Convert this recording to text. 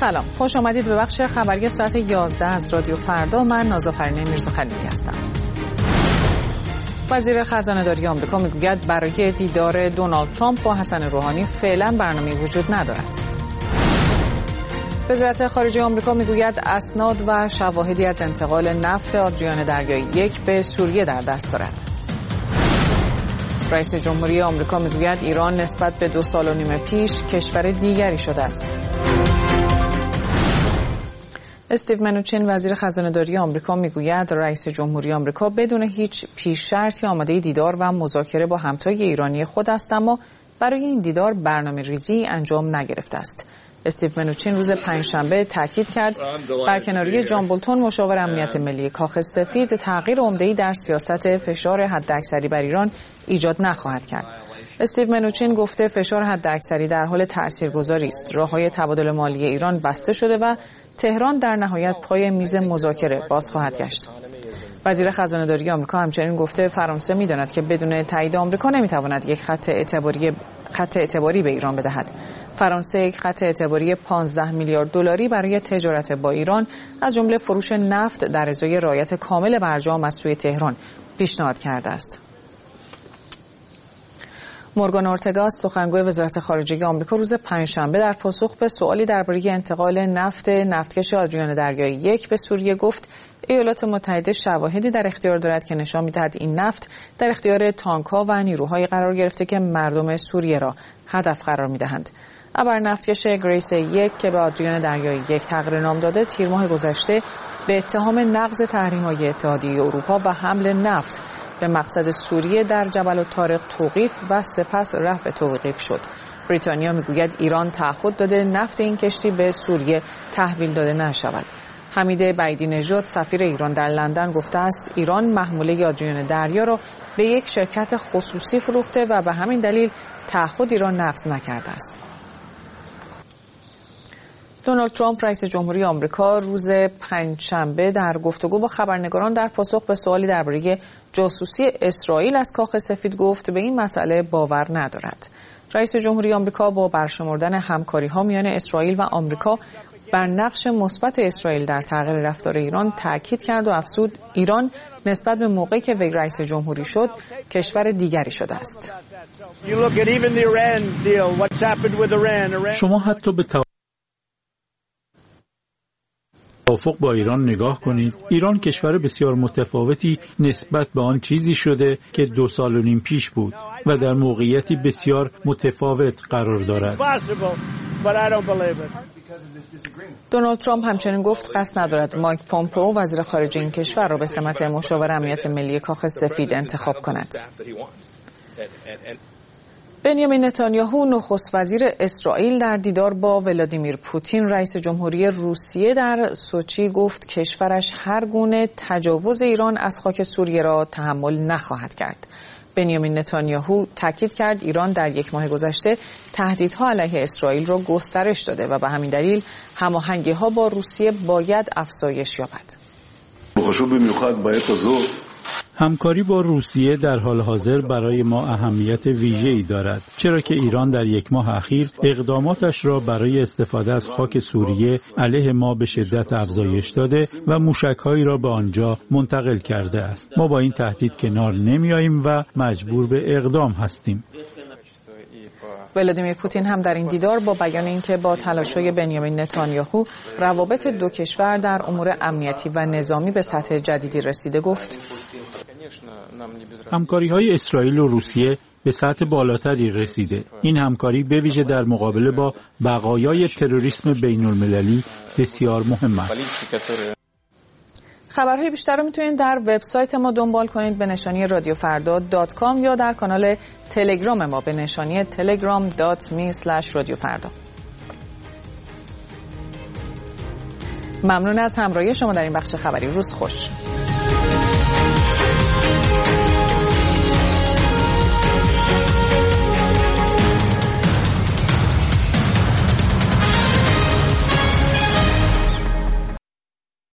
سلام، خوش آمدید به بخش خبری ساعت 11 از رادیو فردا. من نازافرین میرزاخلیلی هستم. وزیر خزانه‌داری آمریکا میگوید برای دیدار دونالد ترامپ با حسن روحانی فعلا برنامه‌ای وجود ندارد. وزارت خارجه آمریکا میگوید اسناد و شواهدی از انتقال نفت آدریان دریایی 1 به سوریه در دست دارد. رئیس جمهوری آمریکا میگوید ایران نسبت به 2 سال و نیم پیش کشور دیگری شده است. استیو منوچین وزیر خزانه‌داری آمریکا میگوید رئیس جمهوری آمریکا بدون هیچ پیش شرطی آماده دیدار و مذاکره با همتای ایرانی خود است، اما برای این دیدار برنامه‌ریزی انجام نگرفته است. استیو منوچین روز پنجشنبه تاکید کرد برکناری جان بولتون مشاور امنیت ملی کاخ سفید تغییر عمده‌ای در سیاست فشار حداکثری بر ایران ایجاد نخواهد کرد. استیو منوچین گفته فشار حداکثری در حال تاثیرگذاری است. راه‌های تبادل مالی ایران بسته شده و تهران در نهایت پای میز مذاکره باز خواهد گشت. وزیر خزانه‌داری آمریکا همچنین گفته فرانسه می‌داند که بدون تایید آمریکا نمی‌تواند یک خط اعتباری به ایران بدهد. فرانسه یک خط اعتباری 15 میلیارد دلاری برای تجارت با ایران از جمله فروش نفت در ازای رعایت کامل برجام از سوی تهران پیشنهاد کرده است. مورگان اورتگا سخنگوی وزارت خارجه آمریکا روز پنجشنبه در پاسخ به سوالی درباره انتقال نفت نفتکش آدریان دریایی 1 به سوریه گفت ایالات متحده شواهدی در اختیار دارد که نشان می‌دهد این نفت در اختیار تانک‌ها و نیروهایی قرار گرفته که مردم سوریه را هدف قرار می‌دهند. ابر نفتکش گریس 1 که به آدریان دریایی 1 تغییر نام داده تیر ماه گذشته به اتهام نقض تحریم‌های اتحادیه اروپا و حمل نفت به مقصد سوریه در جبل الطارق توقیف و سپس رفع توقیف شد. بریتانیا میگوید ایران تعهد داده نفت این کشتی به سوریه تحویل داده نشود. حمید بعیدی نژاد سفیر ایران در لندن گفته است ایران محموله آدریان دریا را به یک شرکت خصوصی فروخته و به همین دلیل تعهدی را نقض نکرده است. دونالد ترامپ رئیس جمهوری آمریکا روز پنجشنبه در گفتگو با خبرنگاران در پاسخ به سوالی درباره جاسوسی اسرائیل از کاخ سفید گفت به این مسئله باور ندارد. رئیس جمهوری آمریکا با برشمردن همکاری‌ها میان اسرائیل و آمریکا بر نقش مثبت اسرائیل در تغییر رفتار ایران تاکید کرد و افزود ایران نسبت به موقعی که وی رئیس جمهوری شد کشور دیگری شده است. شما حتی به توافق با ایران نگاه کنید. ایران کشور بسیار متفاوتی نسبت به آن چیزی شده که 2 سال و نیم پیش بود و در موقعیتی بسیار متفاوت قرار دارد. دونالد ترامپ همچنین گفت قصد ندارد مایک پومپئو وزیر خارجه این کشور را به سمت مشاور امنیت ملی کاخ سفید انتخاب کند. بنیامین نتانیاهو نخست وزیر اسرائیل در دیدار با ولادیمیر پوتین رئیس جمهوری روسیه در سوچی گفت کشورش هر گونه تجاوز ایران از خاک سوریه را تحمل نخواهد کرد. بنیامین نتانیاهو تاکید کرد ایران در 1 ماه گذشته تهدیدها علیه اسرائیل را گسترش داده و به همین دلیل هماهنگی‌ها با روسیه باید افزایش یابد. همکاری با روسیه در حال حاضر برای ما اهمیت ویژه‌ای دارد، چرا که ایران در 1 ماه اخیر اقداماتش را برای استفاده از خاک سوریه علیه ما به شدت افزایش داده و موشک‌هایی را به آنجا منتقل کرده است. ما با این تهدید کنار نمی‌آییم و مجبور به اقدام هستیم. ولادیمیر پوتین هم در این دیدار با بیان اینکه با تلاش‌های بنیامین نتانیاهو روابط 2 کشور در امور امنیتی و نظامی به سطح جدیدی رسیده گفت همکاری‌های اسرائیل و روسیه به سطح بالاتری رسیده. این همکاری به ویژه در مقابله با بقایای تروریسم بین‌المللی بسیار مهم است. خبرهای بیشتر رو میتونید در وبسایت ما دنبال کنید به نشانی radiofrda.com یا در کانال تلگرام ما به نشانی telegram.me/radiofarda. ممنون از همراهی شما در این بخش خبری. روز خوش.